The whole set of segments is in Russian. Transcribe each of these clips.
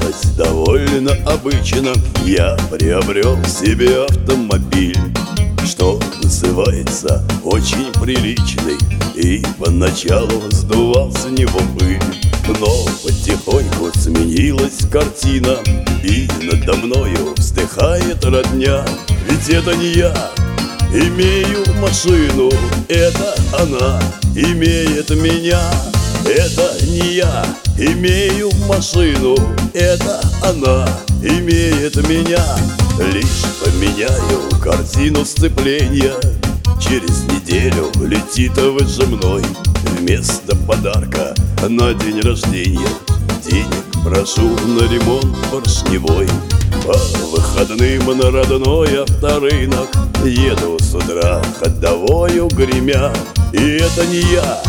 оказалось довольно обычно. Я приобрел себе автомобиль, что называется очень приличный, и поначалу сдувал с него пыль. Но потихоньку сменилась картина, и надо мною вздыхает родня. Ведь это не я имею машину, это она имеет меня. Это не я имею машину, это она имеет меня. Лишь поменяю картину сцепления, через неделю летит выжимной. Вместо подарка на день рождения денег прошу на ремонт поршневой. По выходным на родной авторынок еду с утра ходовою гремя. И это не я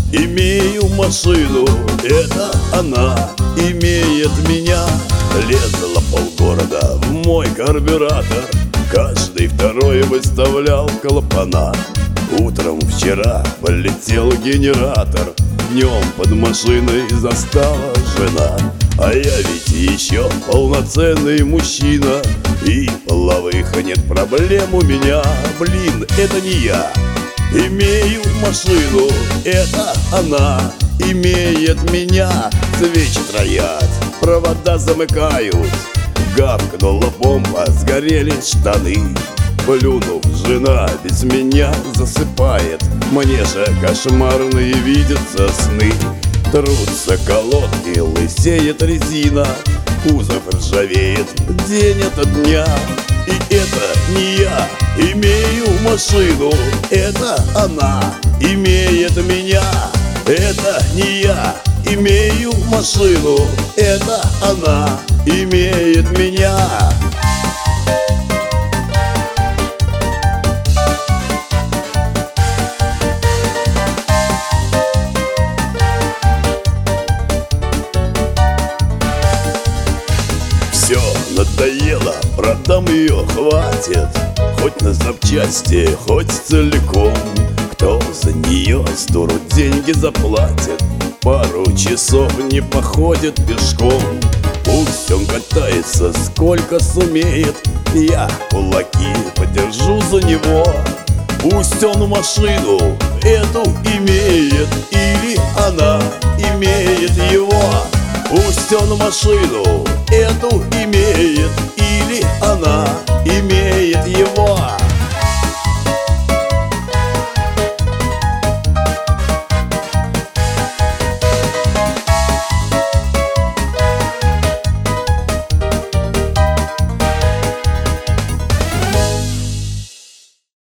имею машину, это она имеет меня. Лезла полгорода в мой карбюратор, каждый второй выставлял клапана. Утром вчера полетел генератор, днем под машиной застала жена. А я ведь еще полноценный мужчина, и половых нет проблем у меня. Блин, это не я имею машину, это она имеет меня. Свечи троят, провода замыкают, гавкнула бомба, сгорели штаны. Плюнув, жена без меня засыпает, мне же кошмарные видятся сны. Трутся колодки, лысеет резина, кузов ржавеет день ото дня. И это не я имею машину, это она имеет меня. Это не я имею машину, это она имеет меня. Все надоело, продам ее, хватит. Хоть на запчасти, хоть целиком. Кто за нее сдуру деньги заплатит, пару часов не походит пешком. Пусть он катается сколько сумеет, я кулаки подержу за него. Пусть он машину эту имеет, или она имеет его. Пусть он машину эту имеет, или она